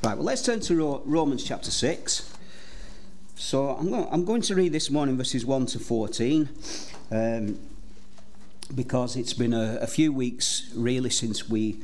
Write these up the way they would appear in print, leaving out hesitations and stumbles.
Right, well, let's turn to Romans chapter 6. So I'm going to read this morning verses 1 to 14, because it's been a few weeks really since we've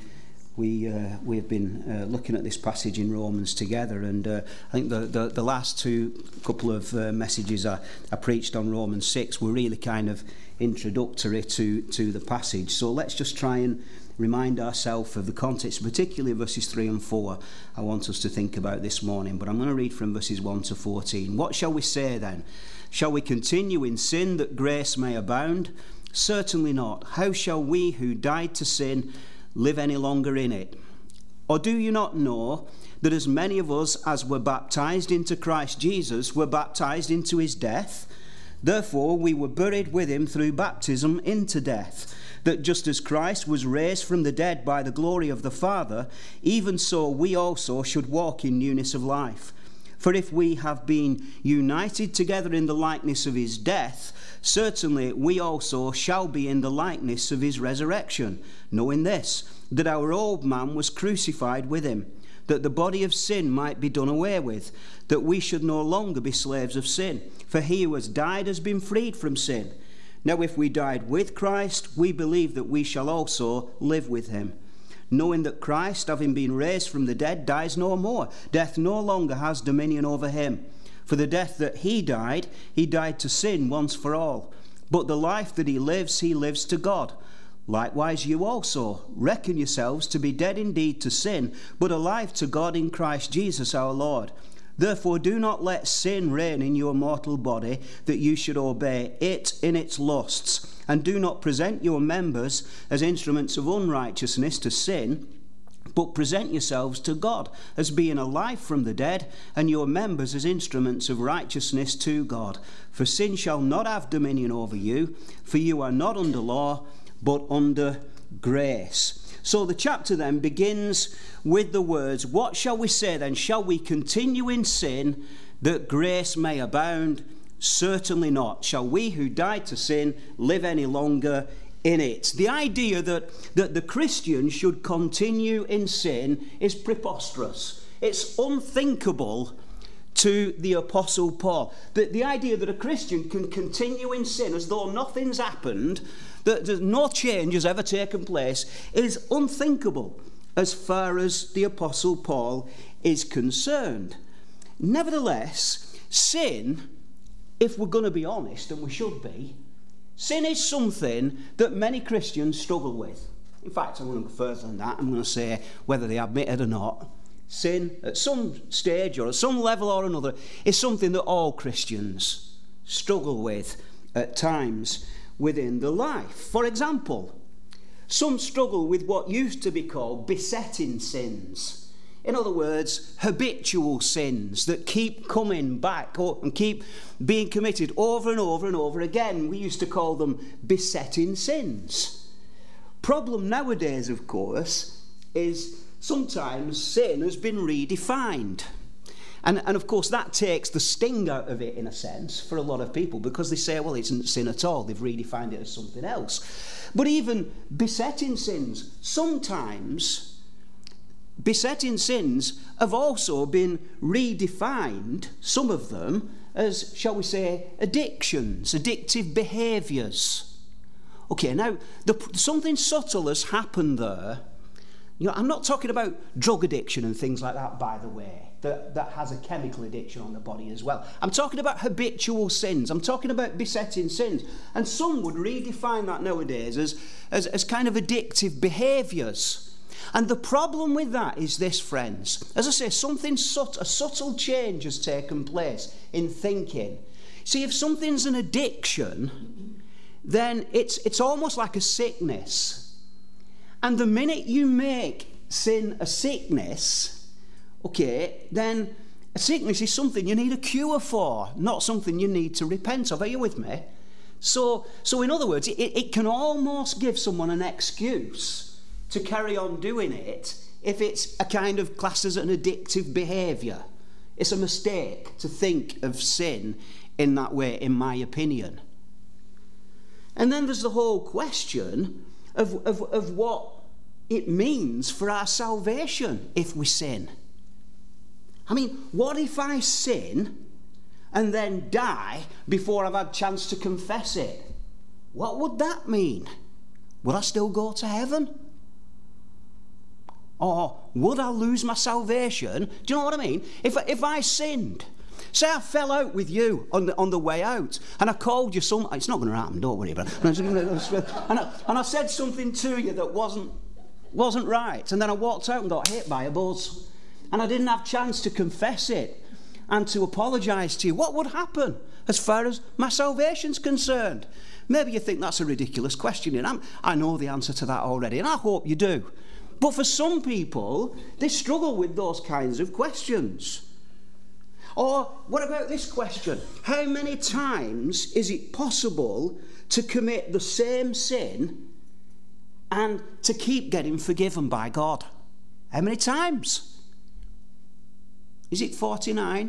been looking at this passage in Romans together, and I think the last couple of messages I preached on Romans 6 were really kind of introductory to the passage. So let's just try and remind ourselves of the context, particularly verses 3 and 4 I want us to think about this morning. But I'm going to read from verses 1 to 14. What shall we say then? Shall we continue in sin that grace may abound? Certainly not. How shall we who died to sin live any longer in it? Or do you not know that as many of us as were baptized into Christ Jesus were baptized into his death? Therefore we were buried with him through baptism into death, that just as Christ was raised from the dead by the glory of the Father, even so we also should walk in newness of life. For if we have been united together in the likeness of his death, certainly we also shall be in the likeness of his resurrection, knowing this, that our old man was crucified with him, that the body of sin might be done away with, that we should no longer be slaves of sin. For he who has died has been freed from sin. Now if we died with Christ, we believe that we shall also live with him, knowing that Christ, having been raised from the dead, dies no more. Death no longer has dominion over him. For the death that he died to sin once for all. But the life that he lives to God. Likewise you also reckon yourselves to be dead indeed to sin, but alive to God in Christ Jesus our Lord. Therefore do not let sin reign in your mortal body, that you should obey it in its lusts. And do not present your members as instruments of unrighteousness to sin, but present yourselves to God as being alive from the dead, and your members as instruments of righteousness to God. For sin shall not have dominion over you, for you are not under law, but under grace. So the chapter then begins with the words, what shall we say then? Shall we continue in sin that grace may abound? Certainly not. Shall we who died to sin live any longer in it? The idea that the Christian should continue in sin is preposterous. It's unthinkable to the Apostle Paul. The idea that a Christian can continue in sin as though nothing's happened, that no change has ever taken place, is unthinkable as far as the Apostle Paul is concerned. Nevertheless, sin, if we're going to be honest, and we should be, sin is something that many Christians struggle with. In fact, I'm going to go further than that. I'm going to say, whether they admit it or not, sin at some stage or at some level or another is something that all Christians struggle with at times within the life. For example, some struggle with what used to be called besetting sins. In other words, habitual sins that keep coming back and keep being committed over and over and over again. We used to call them besetting sins. Problem nowadays, of course, is sometimes sin has been redefined. And of course that takes the sting out of it in a sense for a lot of people, because they say, well, it isn't sin at all. They've redefined it as something else. But even besetting sins, sometimes besetting sins have also been redefined, some of them, as, shall we say, addictions, addictive behaviours. Okay, now, something subtle has happened there. You know, I'm not talking about drug addiction and things like that, by the way, that has a chemical addiction on the body as well. I'm talking about habitual sins. I'm talking about besetting sins. And some would redefine that nowadays as kind of addictive behaviours. And the problem with that is this, friends. As I say, a subtle change has taken place in thinking. See, if something's an addiction, then it's almost like a sickness. And the minute you make sin a sickness, okay, then a sickness is something you need a cure for, not something you need to repent of. Are you with me? So in other words, it can almost give someone an excuse to carry on doing it if it's a kind of classed as an addictive behaviour. It's a mistake to think of sin in that way, in my opinion. And then there's the whole question of what it means for our salvation if we sin. I mean, what if I sin and then die before I've had a chance to confess it? What would that mean? Would I still go to heaven? Or would I lose my salvation? Do you know what I mean? If I sinned, say I fell out with you on the way out, and I called you some... It's not going to happen, don't worry about it. And I said something to you that wasn't right, and then I walked out and got hit by a bus, and I didn't have a chance to confess it and to apologise to you. What would happen as far as my salvation's concerned? Maybe you think that's a ridiculous question, and I know the answer to that already, and I hope you do. But for some people, they struggle with those kinds of questions. Or what about this question? How many times is it possible to commit the same sin and to keep getting forgiven by God? How many times? Is it 49?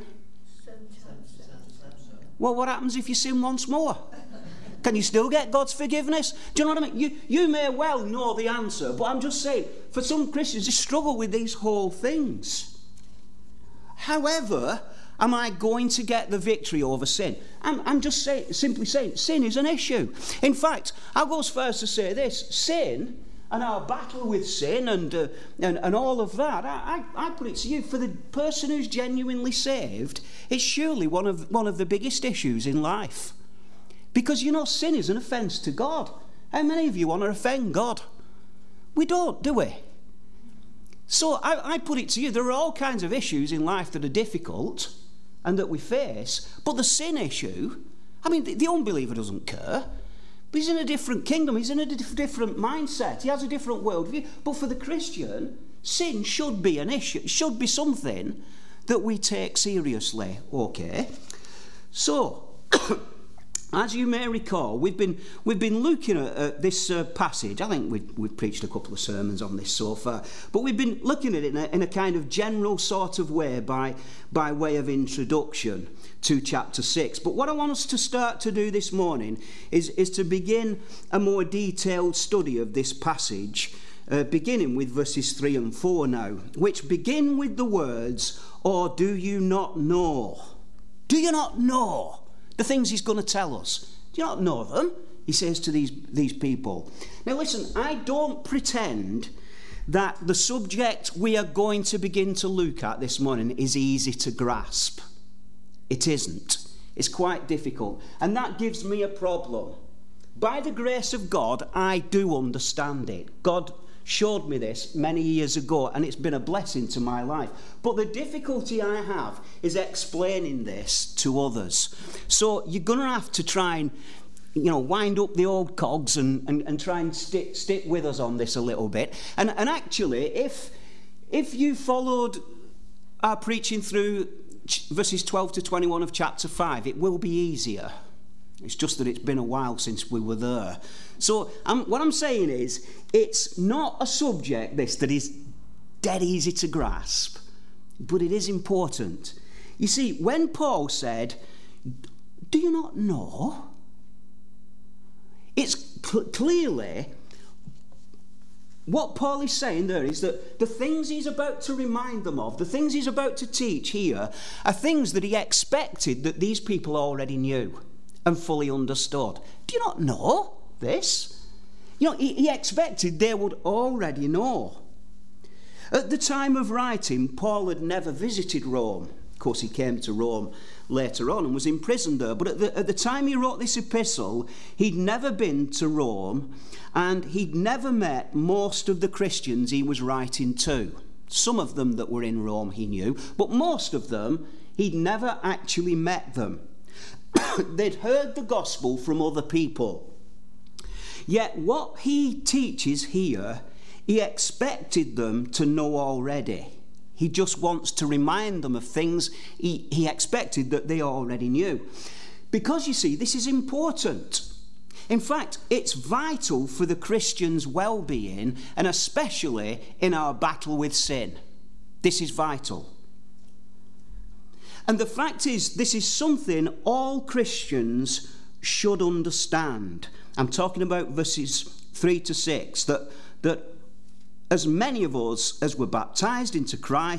Well, what happens if you sin once more? Can you still get God's forgiveness? Do you know what I mean? You may well know the answer, but I'm just saying, for some Christians, they struggle with these whole things. However, am I going to get the victory over sin? I'm just simply saying, sin is an issue. In fact, I'll go as far as to say this: sin and our battle with sin and all of that, I put it to you, for the person who's genuinely saved, it's surely one of the biggest issues in life. Because, you know, sin is an offence to God. How many of you want to offend God? We don't, do we? So I put it to you, there are all kinds of issues in life that are difficult and that we face, but the sin issue, I mean, the unbeliever doesn't care. But he's in a different kingdom, he's in a different mindset, he has a different worldview. But for the Christian, sin should be an issue, it should be something that we take seriously, okay? So, as you may recall, we've been looking at this passage. I think we've preached a couple of sermons on this so far, but we've been looking at it in a kind of general sort of way by way of introduction to chapter 6. But what I want us to start to do this morning is to begin a more detailed study of this passage, beginning with verses 3 and 4 now, which begin with the words, "Or do you not know?" Do you not know the things he's going to tell us? Do you not know them? He says to these people. Now listen, I don't pretend that the subject we are going to begin to look at this morning is easy to grasp. It isn't. It's quite difficult. And that gives me a problem. By the grace of God, I do understand it. God showed me this many years ago, and it's been a blessing to my life. But the difficulty I have is explaining this to others. So you're going to have to try and, wind up the old cogs and try and stick with us on this a little bit. And actually, if you followed our preaching through verses 12 to 21 of chapter 5, it will be easier. It's just that it's been a while since we were there. So what I'm saying is, it's not a subject, this, that is dead easy to grasp, but it is important. You see, when Paul said, "Do you not know?" It's clearly what Paul is saying there is that the things he's about to remind them of, the things he's about to teach here, are things that he expected that these people already knew and fully understood. Do you not know this? He expected they would already know. At the time of writing, Paul had never visited Rome. Of course, he came to Rome later on and was imprisoned there. But at the time he wrote this epistle, he'd never been to Rome, and he'd never met most of the Christians he was writing to. Some of them that were in Rome he knew, but most of them, he'd never actually met them. They'd heard the gospel from other people. Yet what he teaches here, he expected them to know already. He just wants to remind them of things he expected that they already knew. Because, you see, this is important. In fact, it's vital for the Christian's well-being, and especially in our battle with sin. This is vital. And the fact is, this is something all Christians should understand. I'm talking about verses 3 to 6, that as many of us as were baptized into Christ,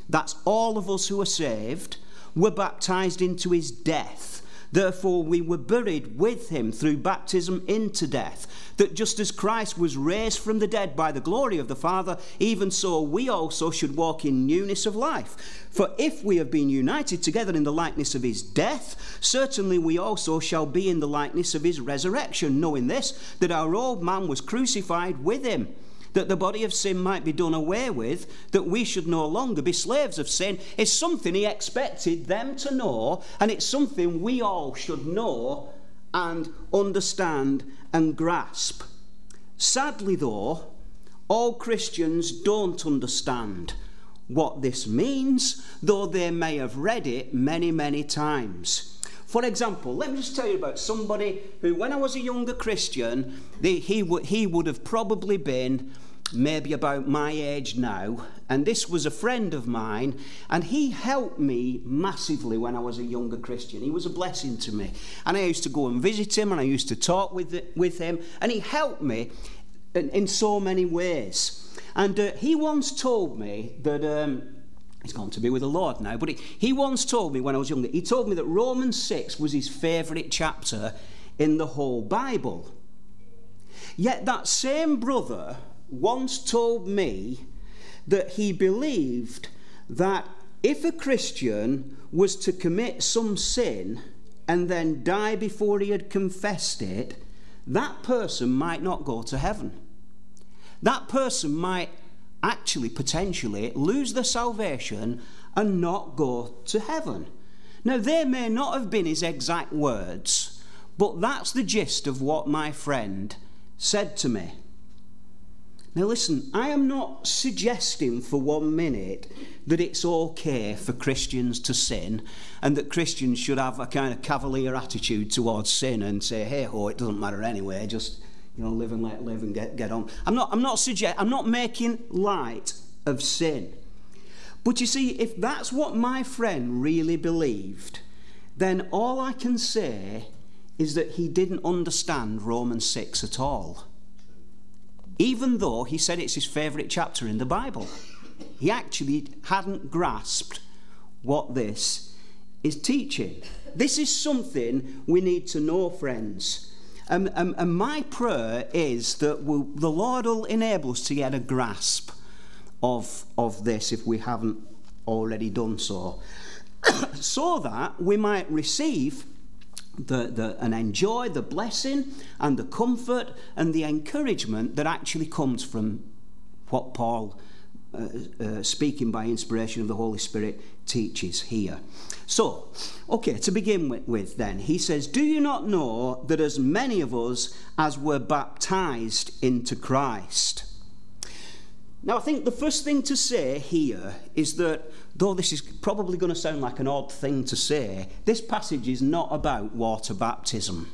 that's all of us who are saved, were baptized into his death. Therefore we were buried with him through baptism into death, that just as Christ was raised from the dead by the glory of the Father, even so we also should walk in newness of life. For if we have been united together in the likeness of his death, certainly we also shall be in the likeness of his resurrection, knowing this, that our old man was crucified with him, that the body of sin might be done away with, that we should no longer be slaves of sin, is something he expected them to know, and it's something we all should know and understand and grasp. Sadly, though, all Christians don't understand what this means, though they may have read it many, many times. For example, let me just tell you about somebody who, when I was a younger Christian, he would have probably been maybe about my age now, and this was a friend of mine, and he helped me massively when I was a younger Christian. He was a blessing to me, and I used to go and visit him, and I used to talk with him, and he helped me in so many ways. And he once told me that he's gone to be with the Lord now, but he once told me when I was younger, he told me that Romans 6 was his favourite chapter in the whole Bible. Yet that same brother once told me that he believed that if a Christian was to commit some sin and then die before he had confessed it, that person might not go to heaven. That person might actually potentially lose their salvation and not go to heaven. Now, they may not have been his exact words, but that's the gist of what my friend said to me. Now listen, I am not suggesting for 1 minute that it's okay for Christians to sin and that Christians should have a kind of cavalier attitude towards sin and say, hey ho, it doesn't matter anyway, just live and let live and get on. I'm not making light of sin. But you see, if that's what my friend really believed, then all I can say is that he didn't understand Romans 6 at all. Even though he said it's his favourite chapter in the Bible. He actually hadn't grasped what this is teaching. This is something we need to know, friends. And my prayer is that the Lord will enable us to get a grasp of this if we haven't already done so. So that we might receive and enjoy the blessing and the comfort and the encouragement that actually comes from what Paul, speaking by inspiration of the Holy Spirit, teaches here. So, okay, to begin with then, he says, do you not know that as many of us as were baptized into Christ? Now, I think the first thing to say here is that, though this is probably going to sound like an odd thing to say, this passage is not about water baptism.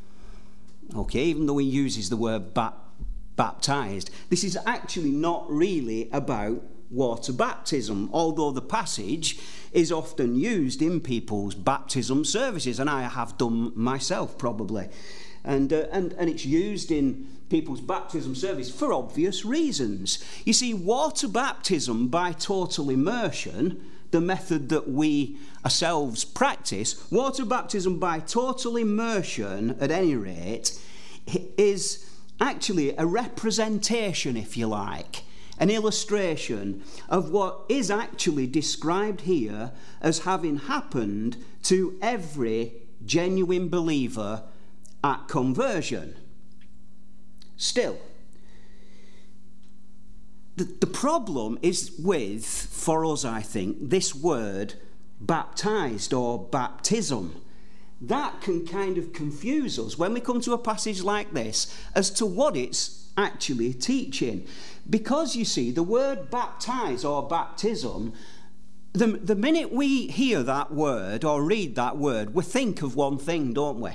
Okay, even though he uses the word baptized, this is actually not really about water baptism, although the passage is often used in people's baptism services, and I have done myself probably. And it's used in people's baptism service for obvious reasons. You see, water baptism by total immersion, the method that we ourselves practice, water baptism by total immersion, at any rate, is actually a representation, if you like, an illustration of what is actually described here as having happened to every genuine believer at conversion. Still, the problem is with, for us I think, this word baptized or baptism. That can kind of confuse us when we come to a passage like this as to what it's actually teaching. Because you see, the word baptize or baptism, the minute we hear that word or read that word, we think of one thing, don't we?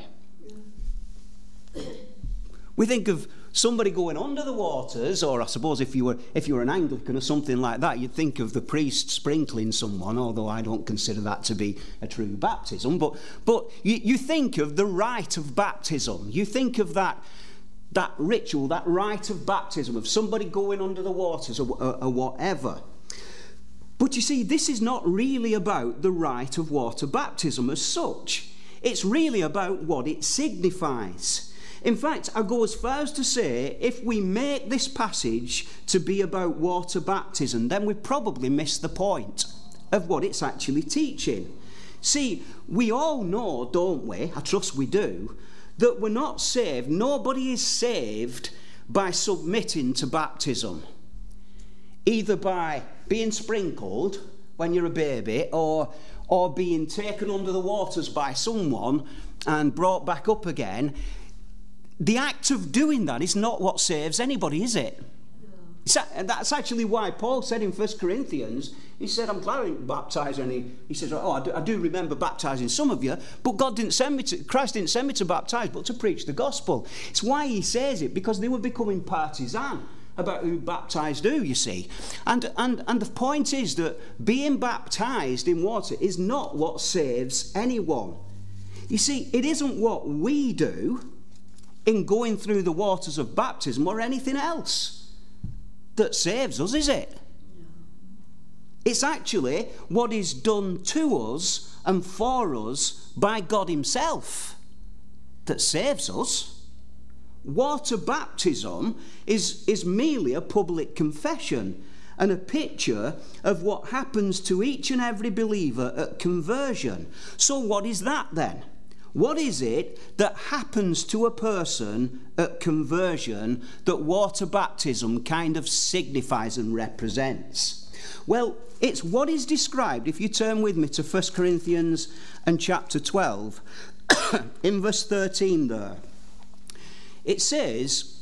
We think of somebody going under the waters, or I suppose if you were an Anglican or something like that, you'd think of the priest sprinkling someone, although I don't consider that to be a true baptism. But you think of the rite of baptism. You think of that ritual, that rite of baptism, of somebody going under the waters or whatever. But you see, this is not really about the rite of water baptism as such. It's really about what it signifies. In fact, I go as far as to say, if we make this passage to be about water baptism, then we've probably missed the point of what it's actually teaching. See, we all know, don't we, I trust we do, that we're not saved, nobody is saved by submitting to baptism. Either by being sprinkled when you're a baby, or being taken under the waters by someone and brought back up again. The act of doing that is not what saves anybody, is it? That's actually why Paul said in 1 Corinthians, he said, I'm glad I didn't baptise any. He says, I do remember baptising some of you, but Christ didn't send me to baptise, but to preach the gospel. It's why he says it, because they were becoming partisan about who baptised who, you see. And the point is that being baptised in water is not what saves anyone. You see, it isn't what we do in going through the waters of baptism or anything else that saves us, is it? It's actually what is done to us and for us by God himself that saves us. Water baptism is merely a public confession and a picture of what happens to each and every believer at conversion. So what is that then? What is it that happens to a person at conversion that water baptism kind of signifies and represents? Well, it's what is described, if you turn with me to 1 Corinthians and chapter 12, in verse 13 there. It says,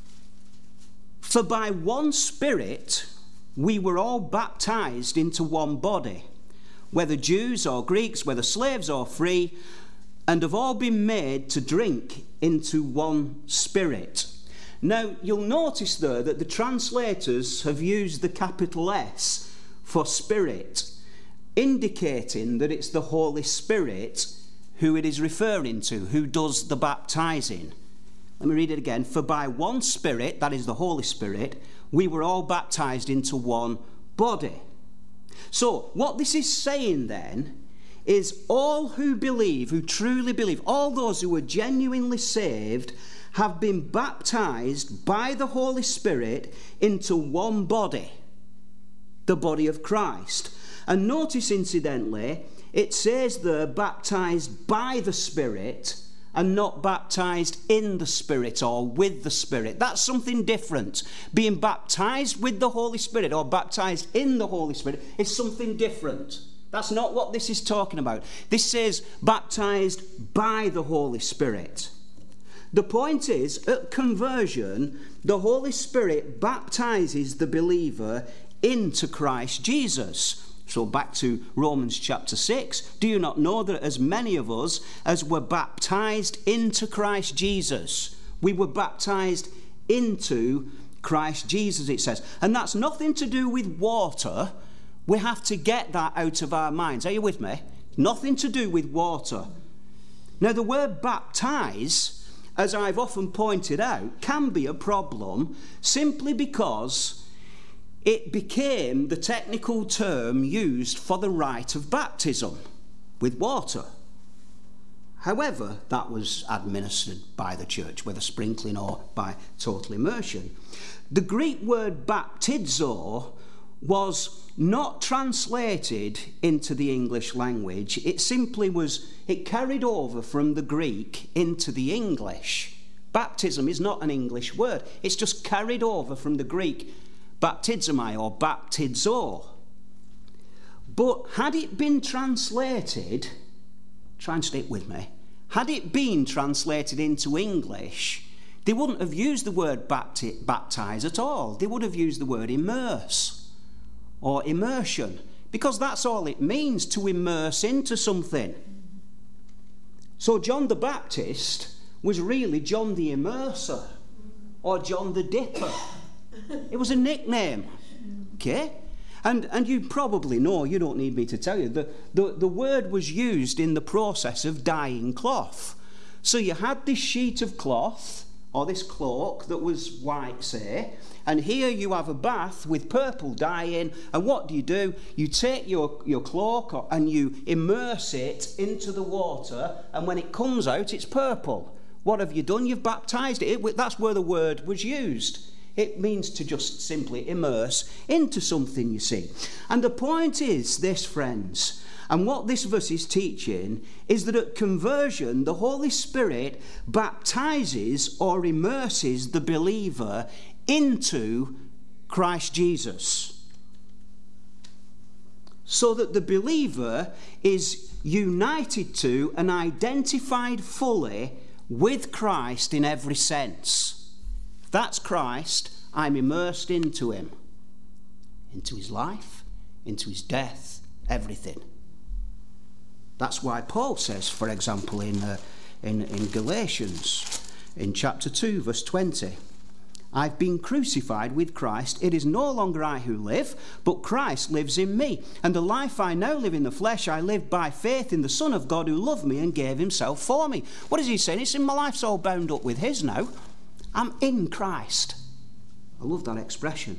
"For by one Spirit we were all baptized into one body, whether Jews or Greeks, whether slaves or free, and have all been made to drink into one Spirit." Now, you'll notice there that the translators have used the capital S for Spirit, indicating that it's the Holy Spirit who it is referring to, who does the baptizing. Let me read it again. "For by one Spirit," that is the Holy Spirit, "we were all baptized into one body." So, what this is saying then is all who believe, who truly believe, all those who are genuinely saved, have been baptized by the Holy Spirit into one body, the body of Christ. And notice, incidentally, it says there, baptized by the Spirit, and not baptized in the Spirit or with the Spirit. That's something different. Being baptized with the Holy Spirit or baptized in the Holy Spirit is something different. That's not what this is talking about. This says baptized by the Holy Spirit. The point is, at conversion, the Holy Spirit baptizes the believer into Christ Jesus. So back to Romans chapter 6. "Do you not know that as many of us as were baptized into Christ Jesus?" We were baptized into Christ Jesus, it says. And that's nothing to do with water. We have to get that out of our minds. Are you with me? Nothing to do with water. Now, the word baptize, as I've often pointed out, can be a problem simply because it became the technical term used for the rite of baptism with water. However, that was administered by the church, whether sprinkling or by total immersion. The Greek word baptizo was not translated into the English language. It simply was, it carried over from the Greek into the English. Baptism is not an English word. It's just carried over from the Greek baptizomai or baptizo. But had it been translated, try and stick with me, had it been translated into English, they wouldn't have used the word baptize at all. They would have used the word immerse or immersion, because that's all it means, to immerse into something. So John the Baptist was really John the Immerser or John the Dipper. It was a nickname, okay? And you probably know, you don't need me to tell you, the word was used in the process of dyeing cloth. So you had this sheet of cloth, or this cloak that was white, say, and here you have a bath with purple dye in, and what do? You take your cloak and you immerse it into the water, and when it comes out, it's purple. What have you done? You've baptized it. That's where the word was used. It means to just simply immerse into something, you see. And the point is this, friends, and what this verse is teaching is that at conversion, the Holy Spirit baptizes or immerses the believer into Christ Jesus, so that the believer is united to and identified fully with Christ in every sense. If that's Christ, I'm immersed into him, into his life, into his death, everything. That's why Paul says, for example, in Galatians, in chapter 2, verse 20, I've been crucified with Christ. It is no longer I who live, but Christ lives in me. And the life I now live in the flesh, I live by faith in the Son of God who loved me and gave himself for me. What is he saying? It's in my life's all bound up with his now. I'm in Christ. I love that expression.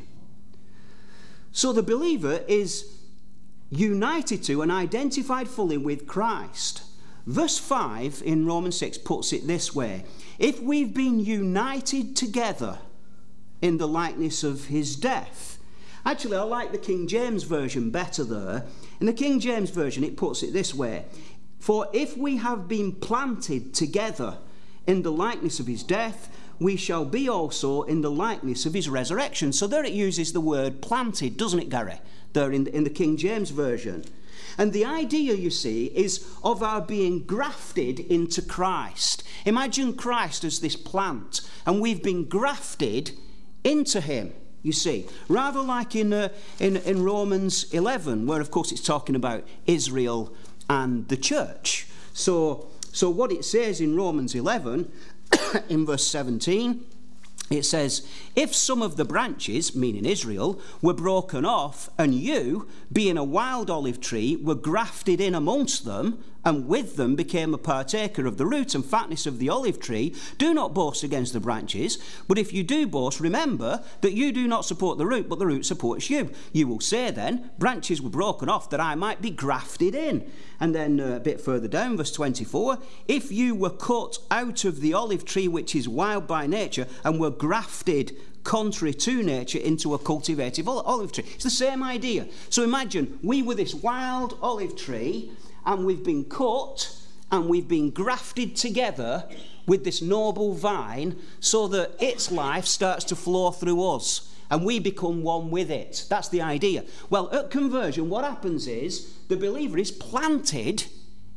So the believer is united to and identified fully with Christ. Verse 5 in Romans 6 puts it this way: if we've been united together in the likeness of his death. Actually, I like the King James Version better there. In the King James Version it puts it this way: for if we have been planted together in the likeness of his death, we shall be also in the likeness of his resurrection. So there it uses the word planted, doesn't it, Gary? There in the King James Version. And the idea, you see, is of our being grafted into Christ. Imagine Christ as this plant, and we've been grafted into him, you see. Rather like in Romans 11, where, of course, it's talking about Israel and the church. So what it says in Romans 11, in verse 17, it says, if some of the branches, meaning Israel, were broken off, and you, being a wild olive tree, were grafted in amongst them, and with them became a partaker of the root and fatness of the olive tree, do not boast against the branches. But if you do boast, remember that you do not support the root, but the root supports you. You will say then, branches were broken off that I might be grafted in. And then a bit further down, verse 24, if you were cut out of the olive tree which is wild by nature, and were grafted contrary to nature into a cultivated olive tree. It's the same idea. So imagine we were this wild olive tree, and we've been cut and we've been grafted together with this noble vine so that its life starts to flow through us and we become one with it. That's the idea. Well, at conversion, what happens is the believer is planted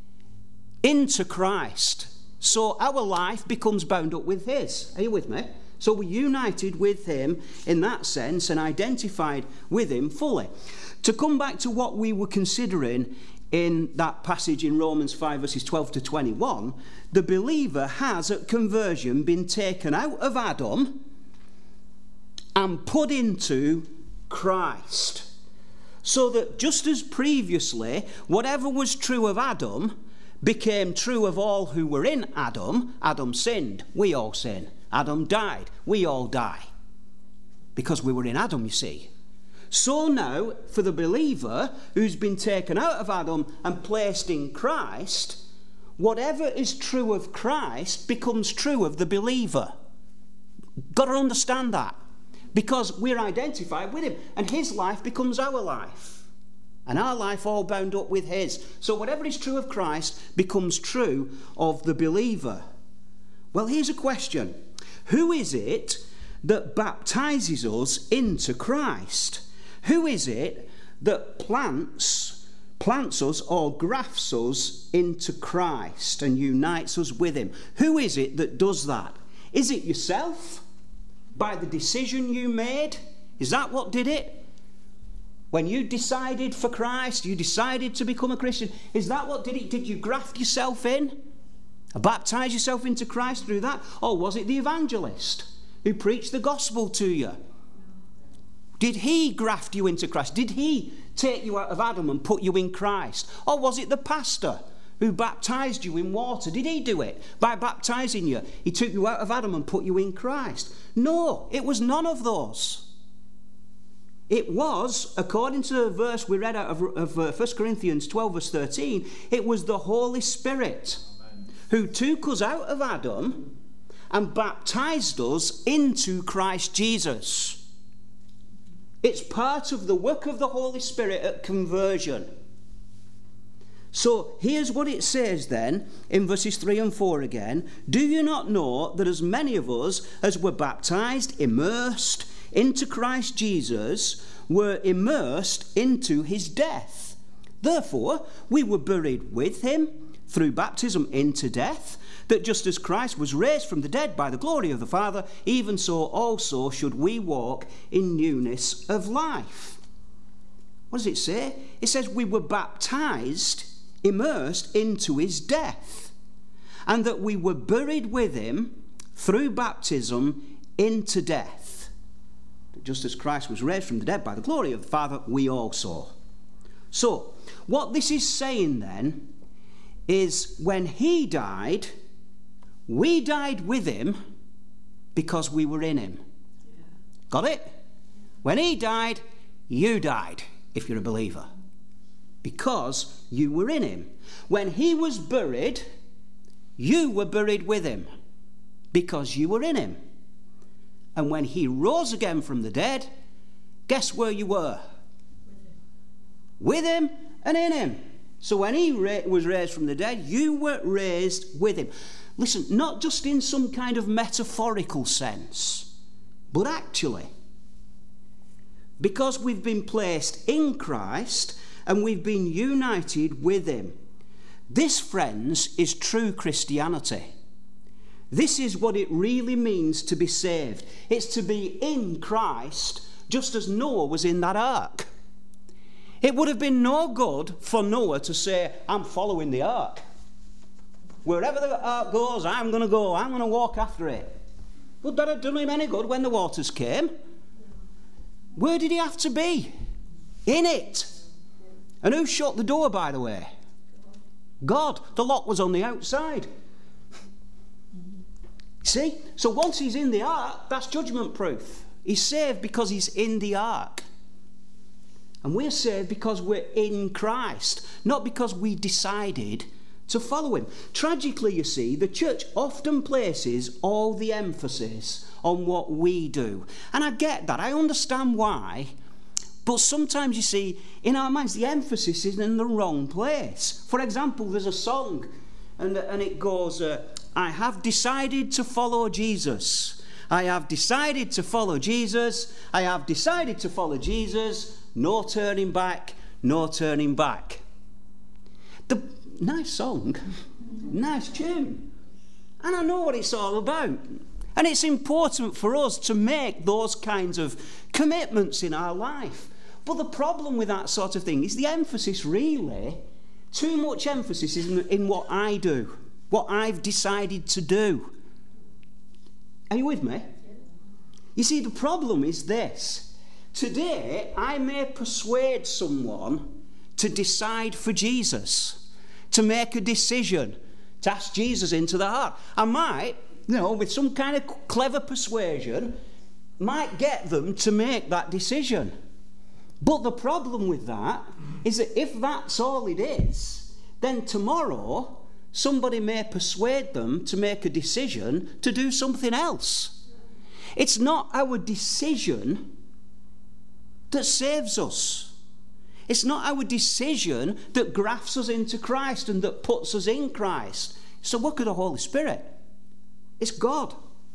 into Christ. So our life becomes bound up with his. Are you with me? So we're united with him in that sense and identified with him fully. To come back to what we were considering in that passage in Romans 5 verses 12 to 21, the believer has at conversion been taken out of Adam and put into Christ. So that just as previously, whatever was true of Adam became true of all who were in Adam. Adam sinned, we all sin. Adam died, we all die. Because we were in Adam, you see. So now, for the believer who's been taken out of Adam and placed in Christ, whatever is true of Christ becomes true of the believer. Got to understand that. Because we're identified with him, and his life becomes our life. And our life all bound up with his. So whatever is true of Christ becomes true of the believer. Well, here's a question. Who is it that baptizes us into Christ? Who is it that plants us or grafts us into Christ and unites us with him? Who is it that does that? Is it yourself? By the decision you made? Is that what did it? When you decided for Christ, you decided to become a Christian, is that what did it? Did you graft yourself in? Baptize yourself into Christ through that? Or was it the evangelist who preached the gospel to you? Did he graft you into Christ? Did he take you out of Adam and put you in Christ? Or was it the pastor who baptized you in water, did he do it by baptizing you? He took you out of Adam and put you in Christ. No, it was none of those. It was, according to the verse we read out of 1 Corinthians 12 verse 13, it was the Holy Spirit who took us out of Adam and baptized us into Christ Jesus. It's part of the work of the Holy Spirit at conversion. So here's what it says then in verses 3 and 4 again. Do you not know that as many of us as were baptized, immersed into Christ Jesus, were immersed into his death? Therefore, we were buried with him through baptism into death, that just as Christ was raised from the dead by the glory of the Father, even so also should we walk in newness of life. What does it say? It says we were baptized, immersed into his death, and that we were buried with him through baptism into death. Just as Christ was raised from the dead by the glory of the Father, we also. So, what this is saying then is when he died, we died with him because we were in him. Yeah. Got it? When he died, you died, if you're a believer, because you were in him. When he was buried, you were buried with him because you were in him. And when he rose again from the dead, guess where you were? With him and in him. So when he was raised from the dead, you were raised with him. Listen, not just in some kind of metaphorical sense, but actually. Because we've been placed in Christ and we've been united with him. This, friends, is true Christianity. This is what it really means to be saved. It's to be in Christ, just as Noah was in that ark. It would have been no good for Noah to say, I'm following the ark. Wherever the ark goes, I'm going to go. I'm going to walk after it. Would that have done him any good when the waters came? Where did he have to be? In it. And who shut the door, by the way? God. The lock was on the outside. See? So once he's in the ark, that's judgment proof. He's saved because he's in the ark. And we're saved because we're in Christ, not because we decided to follow him. Tragically, you see, the church often places all the emphasis on what we do. And I get that. I understand why. But sometimes, you see, in our minds, the emphasis is in the wrong place. For example, there's a song, and it goes, I have decided to follow Jesus. I have decided to follow Jesus. I have decided to follow Jesus. No turning back, no turning back. The nice song, nice tune. And I know what it's all about. And it's important for us to make those kinds of commitments in our life. But the problem with that sort of thing is the emphasis really, too much emphasis is in what I do, what I've decided to do. Are you with me? You see, the problem is this. Today, I may persuade someone to decide for Jesus, to make a decision, to ask Jesus into their heart. I might, with some kind of clever persuasion, might get them to make that decision. But the problem with that is that if that's all it is, then tomorrow somebody may persuade them to make a decision to do something else. It's not our decision that saves us. It's not our decision that grafts us into Christ and that puts us in Christ. It's the work of the Holy Spirit. It's God.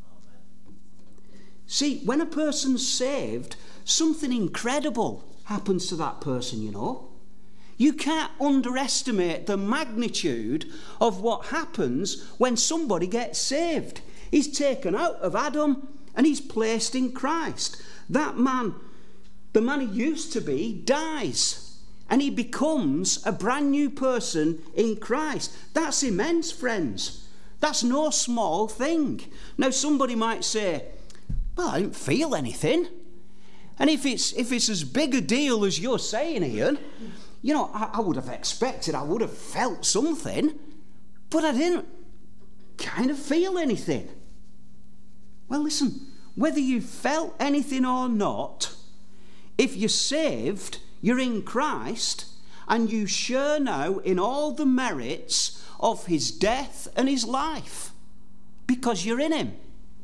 See, when a person's saved, something incredible happens to that person, You can't underestimate the magnitude of what happens when somebody gets saved. He's taken out of Adam and he's placed in Christ. That man, the man he used to be, dies and he becomes a brand new person in Christ. That's immense, friends. That's no small thing. Now, somebody might say, well, I didn't feel anything. And if it's as big a deal as you're saying, Ian, you know, I would have expected, I would have felt something, but I didn't kind of feel anything. Well, listen, whether you felt anything or not, if you're saved, you're in Christ, and you share now in all the merits of his death and his life, because you're in him.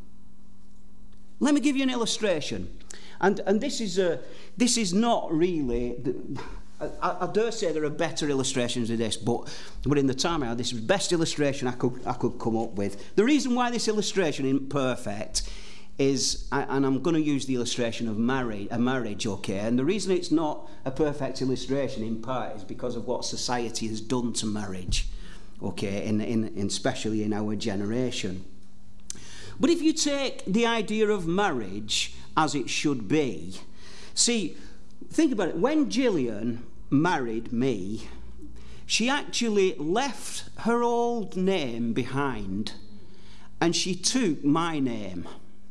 Let me give you an illustration. And this is not really... I dare say there are better illustrations of this, but in the time I had, this was the best illustration I could come up with. The reason why this illustration isn't perfect is, and I'm going to use the illustration of a marriage, okay? And the reason it's not a perfect illustration, in part, is because of what society has done to marriage, okay? Especially in our generation. But if you take the idea of marriage as it should be, see, think about it. When Gillian married me, she actually left her old name behind and she took my name.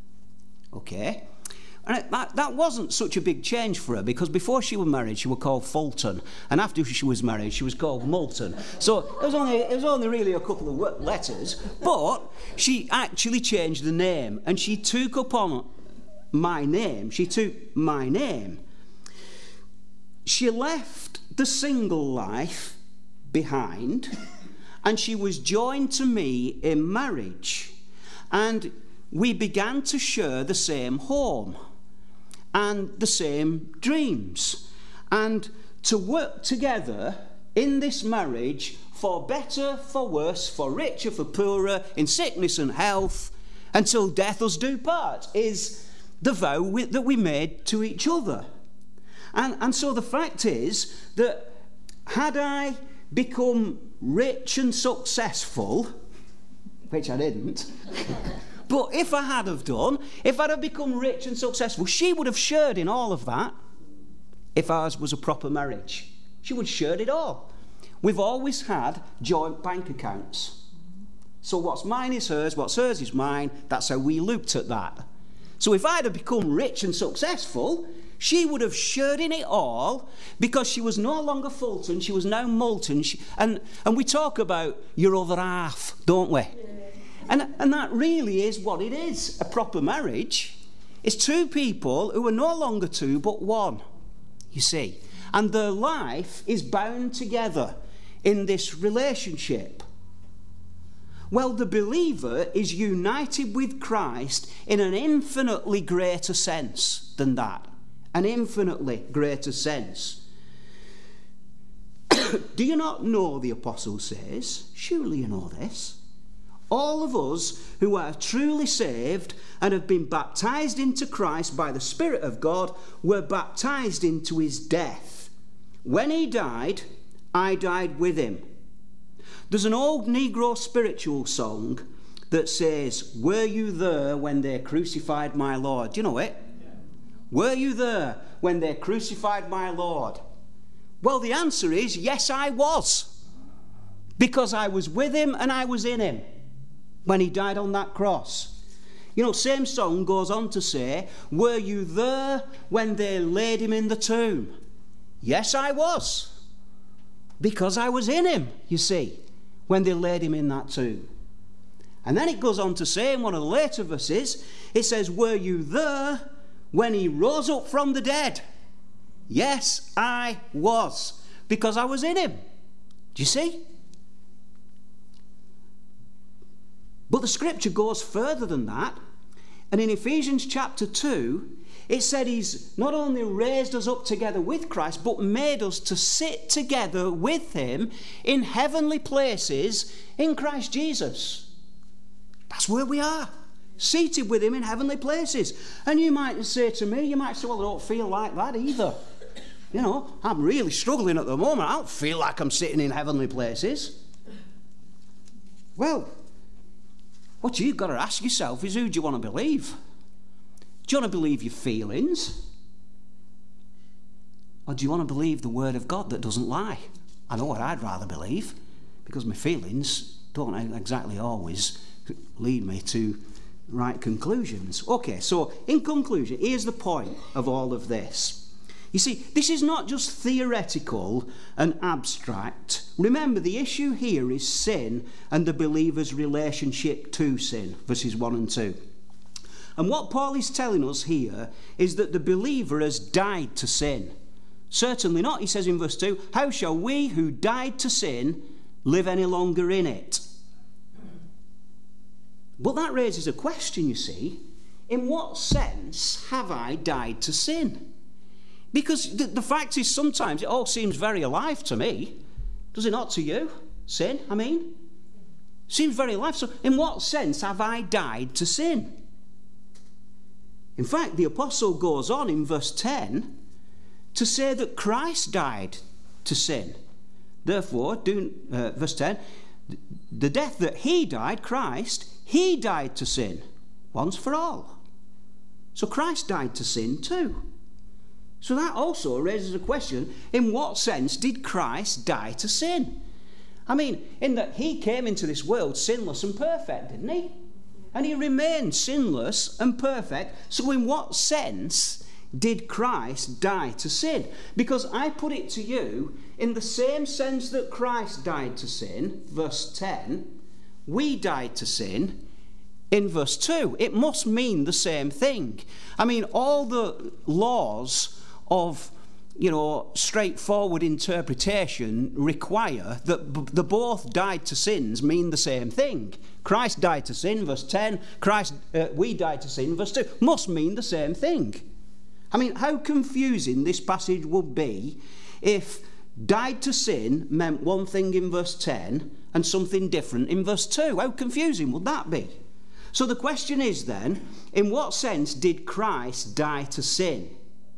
Okay? And that wasn't such a big change for her, because before she was married, she was called Fulton, and after she was married, she was called Moulton. So it was only really a couple of letters, but she actually changed the name, and she took upon my name. She took my name. She left the single life behind, and she was joined to me in marriage, and we began to share the same home and the same dreams, and to work together in this marriage for better, for worse, for richer, for poorer, in sickness and health, until death us do part, is the vow that we made to each other. And so the fact is that had I become rich and successful, which I didn't, but if I had have done, if I'd have become rich and successful, she would have shared in all of that. If ours was a proper marriage, she would have shared it all. We've always had joint bank accounts. So what's mine is hers, what's hers is mine. That's how we looked at that. So if I'd have become rich and successful, she would have shared in it all, because she was no longer Fulton, she was now Moulton. And we talk about your other half, don't we? And that really is what it is. A proper marriage is two people who are no longer two but one, you see. And their life is bound together in this relationship. Well, the believer is united with Christ in an infinitely greater sense than that. An infinitely greater sense. Do you not know, the apostle says, surely you know this, all of us who are truly saved and have been baptized into Christ by the Spirit of God were baptized into his death. When he died, I died with him. There's an old Negro spiritual song that says, were you there when they crucified my Lord? Do you know it? Yeah. Were you there when they crucified my Lord? Well, the answer is yes, I was. Because I was with him and I was in him when he died on that cross. You know, same song goes on to say, were you there when they laid him in the tomb? Yes, I was. Because I was in him, you see, when they laid him in that tomb. And then it goes on to say in one of the later verses, it says, were you there when he rose up from the dead? Yes, I was. Because I was in him. Do you see? But the scripture goes further than that. And in Ephesians chapter 2, it said he's not only raised us up together with Christ, but made us to sit together with him in heavenly places in Christ Jesus. That's where we are, seated with him in heavenly places. And you might say to me, you might say, well, I don't feel like that either. You know, I'm really struggling at the moment. I don't feel like I'm sitting in heavenly places. Well, what you've got to ask yourself is, who do you want to believe? Do you want to believe your feelings? Or do you want to believe the word of God that doesn't lie? I know what I'd rather believe, because my feelings don't exactly always lead me to right conclusions. Okay, so in conclusion, here's the point of all of this. You see, this is not just theoretical and abstract. Remember, the issue here is sin and the believer's relationship to sin, verses 1 and 2. And what Paul is telling us here is that the believer has died to sin. Certainly not, he says in verse 2, how shall we who died to sin live any longer in it? But that raises a question, you see. In what sense have I died to sin? Because the fact is, sometimes it all seems very alive to me. Does it not to you? Sin, I mean? Seems very alive. So in what sense have I died to sin? In fact, the apostle goes on in verse 10 to say that Christ died to sin. Therefore, verse 10, the death that he died, Christ, he died to sin once for all. So Christ died to sin too. So that also raises a question, in what sense did Christ die to sin? I mean, in that he came into this world sinless and perfect, didn't he? And he remained sinless and perfect. So in what sense did Christ die to sin? Because I put it to you, in the same sense that Christ died to sin, verse 10, we died to sin in verse 2. It must mean the same thing. I mean, all the laws of, straightforward interpretation require that the both died to sins mean the same thing. Christ died to sin, verse 10. We died to sin, verse 2. Must mean the same thing. I mean, how confusing this passage would be if died to sin meant one thing in verse 10 and something different in verse 2. How confusing would that be? So the question is then, in what sense did Christ die to sin?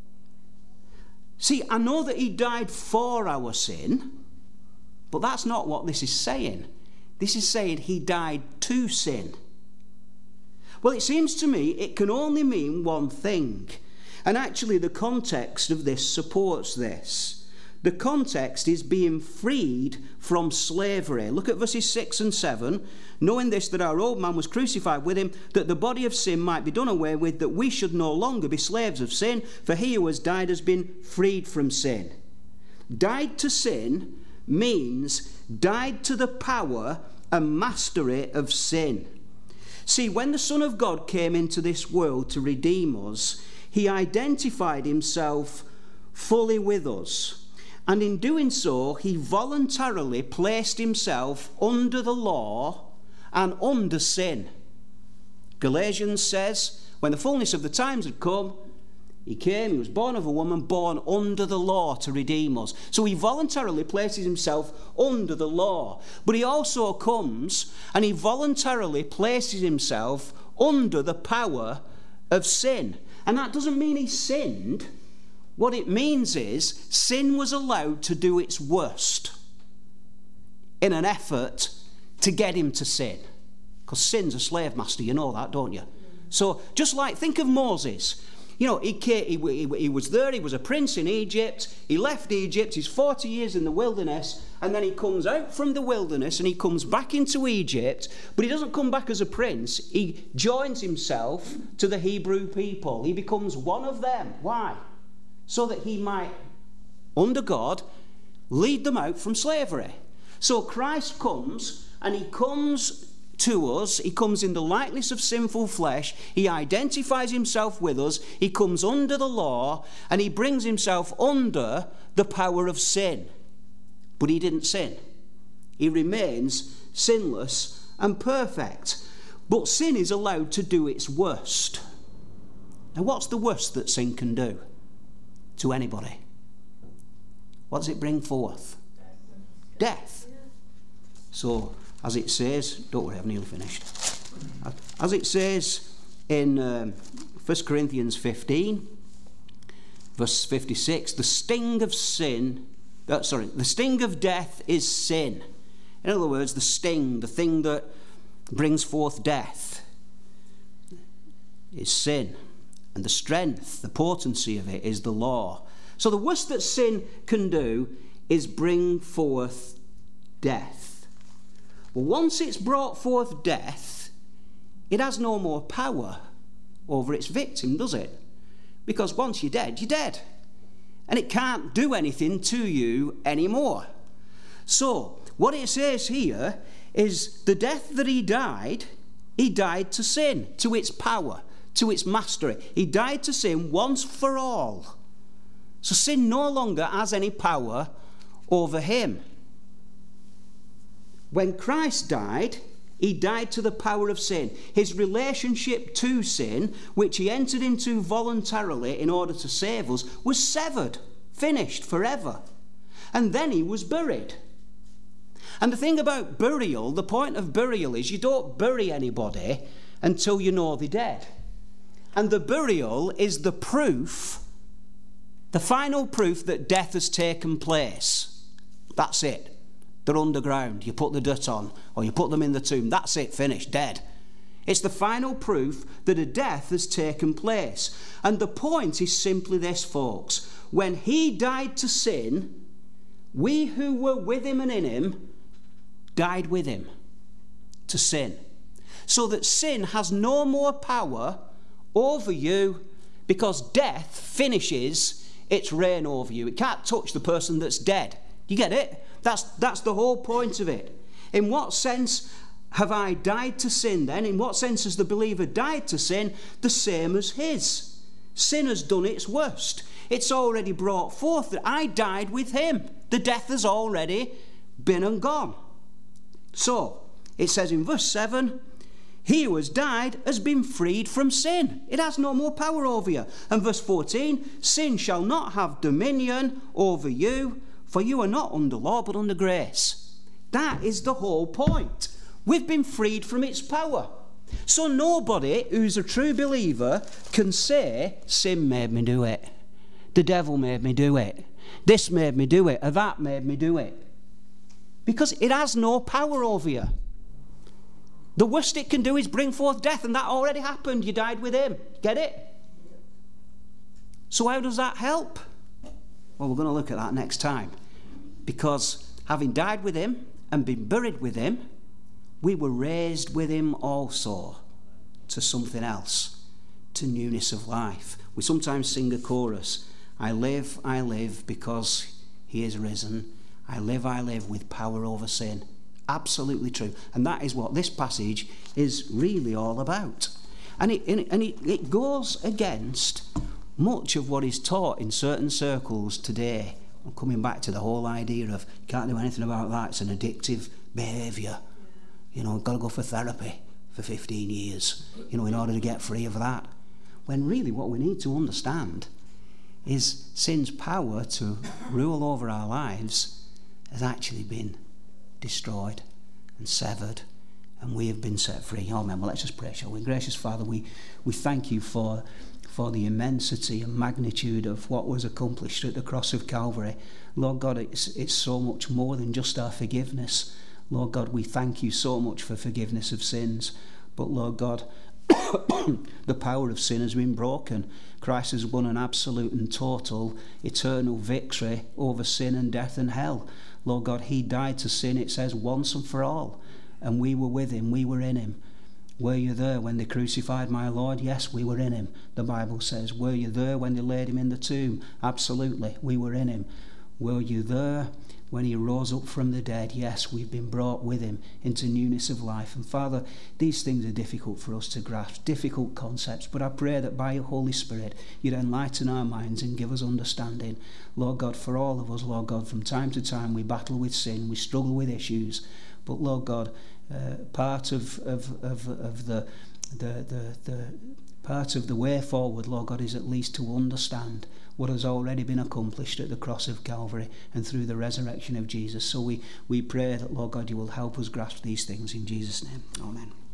See, I know that he died for our sin, but that's not what this is saying. This is saying he died to sin. Well, it seems to me it can only mean one thing. And actually the context of this supports this. The context is being freed from slavery. Look at verses 6 and 7. Knowing this, that our old man was crucified with him, that the body of sin might be done away with, that we should no longer be slaves of sin, for he who has died has been freed from sin. Died to sin means died to the power and mastery of sin. See, when the Son of God came into this world to redeem us, he identified himself fully with us. And in doing so, he voluntarily placed himself under the law and under sin. Galatians says, when the fullness of the times had come, he came, he was born of a woman, born under the law to redeem us. So he voluntarily places himself under the law. But he also comes and he voluntarily places himself under the power of sin. And that doesn't mean he sinned. What it means is sin was allowed to do its worst in an effort to get him to sin. Because sin's a slave master, you know that, don't you? So just like, think of Moses. He was there, he was a prince in Egypt, he left Egypt, he's 40 years in the wilderness, and then he comes out from the wilderness and he comes back into Egypt, but he doesn't come back as a prince, he joins himself to the Hebrew people. He becomes one of them. Why? So that he might, under God, lead them out from slavery. So Christ comes, and he comes to us, he comes in the likeness of sinful flesh, he identifies himself with us, he comes under the law, and he brings himself under the power of sin. But he didn't sin. He remains sinless and perfect. But sin is allowed to do its worst. Now, what's the worst that sin can do to anybody? What does it bring forth? Death. So, as it says, don't worry, I've nearly finished. As it says in 1 Corinthians 15, verse 56, the sting of death is sin. In other words, the sting, the thing that brings forth death, is sin. And the strength, the potency of it is the law. So the worst that sin can do is bring forth death. Well, once it's brought forth death, it has no more power over its victim, does it? Because once you're dead, you're dead. and it can't do anything to you anymore. So, what it says here is the death that he died to sin, to its power, to its mastery. He died to sin once for all. So sin no longer has any power over him. When Christ died, he died to the power of sin. His relationship to sin, which he entered into voluntarily in order to save us, was severed, finished forever. And then he was buried. And the thing about burial, the point of burial is you don't bury anybody until you know they're dead. And the burial is the proof, the final proof that death has taken place. That's it. They're underground. You put the dirt on, or you put them in the tomb. That's it, finished, dead. It's the final proof that a death has taken place. And the point is simply this, folks. When he died to sin, we who were with him and in him died with him to sin. So that sin has no more power over you, because death finishes its reign over you. It can't touch the person that's dead. You get it? That's the whole point of it. In what sense have I died to sin then? In what sense has the believer died to sin? The same as his. Sin has done its worst. It's already brought forth that I died with him. The death has already been and gone. So, it says in verse 7, he who has died has been freed from sin. It has no more power over you. And verse 14, sin shall not have dominion over you, for you are not under law but under grace. That is the whole point. We've been freed from its power. So nobody who's a true believer can say, sin made me do it. The devil made me do it. This made me do it, or that made me do it. Because it has no power over you. The worst it can do is bring forth death, and that already happened. You died with him. Get it? So how does that help? Well, we're going to look at that next time. Because having died with him and been buried with him, we were raised with him also to something else, to newness of life. We sometimes sing a chorus, I live because he is risen. I live with power over sin. Absolutely true. And that is what this passage is really all about. And it goes against much of what is taught in certain circles today. I'm coming back to the whole idea of can't do anything about that. It's an addictive behaviour. You know, got to go for therapy for 15 years, in order to get free of that. When really what we need to understand is sin's power to rule over our lives has actually been destroyed and severed, and we have been set free. Amen. Well, let's just pray, shall we? Gracious Father, we thank you for the immensity and magnitude of what was accomplished at the cross of Calvary. Lord God, it's so much more than just our forgiveness. Lord God, we thank you so much for forgiveness of sins. But Lord God, the power of sin has been broken. Christ has won an absolute and total eternal victory over sin and death and hell. Lord God, he died to sin, it says, once and for all. And we were with him, we were in him. Were you there when they crucified my Lord? Yes, we were in him, the Bible says. Were you there when they laid him in the tomb? Absolutely, we were in him. Were you there when he rose up from the dead? Yes, we've been brought with him into newness of life. And Father, these things are difficult for us to grasp, difficult concepts, but I pray that by your Holy Spirit you'd enlighten our minds and give us understanding. Lord God, for all of us, Lord God, from time to time we battle with sin, we struggle with issues, but Lord God, part of the part of the way forward, Lord God, is at least to understand what has already been accomplished at the cross of Calvary and through the resurrection of Jesus. So we pray that, Lord God, you will help us grasp these things in Jesus' name. Amen.